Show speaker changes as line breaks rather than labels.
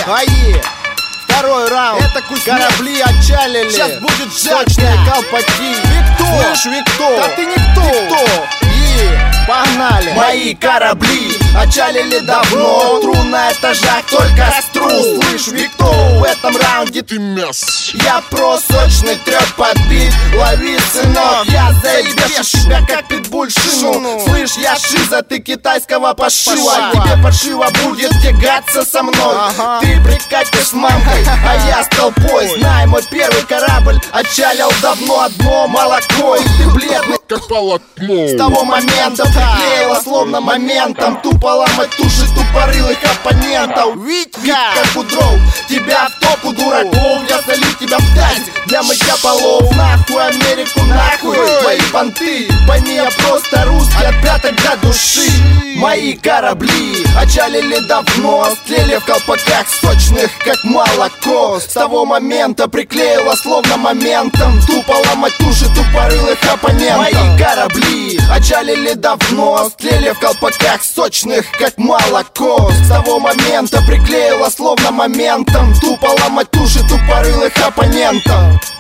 Второй раунд.
Это Кузьмин.
Корабли отчалили.
Сейчас будет
Сочные
жарко.
колпаки.
Виктор.
Слышь, Виктор.
Да ты никто.
Виктор. Погнали.
Мои корабли отчалили давно. Тру на этажах только стру. Слышь, Виктор, в этом раунде
Ты мясо.
я про сочный трёп подбит. Лови, сынок, я заебешу тебя как питбуль шину. Слышь, я шиза, ты китайского пошива. Тебе паршиво будет тягаться со мной. Ты прикатишь с мамкой, а я с толпой. Знай, мой первый корабль отчалил давно. Одно молоко, и ты бледный
Как полотно.
с того момента приклеила словно моментом. Тупо ломать туши тупорылых оппонентов.
Витька.
Как у дров, тебя в топу дураков. Я залью тебя в тазик для мытья полов. Нахуй Америку, нахуй твои понты. Пойми, я просто русский от пяток до души. Мои корабли отчалили давно. Стлели в колпаках сочных, как молоко. С того момента приклеила словно моментом. Тупо ломать туши тупорылых оппонентов. Мои корабли отчалили давно. Стлели в колпаках сочных, как молоко. С того момента приклеила словно моментом. Тупо ломать туши тупорылых оппонентов.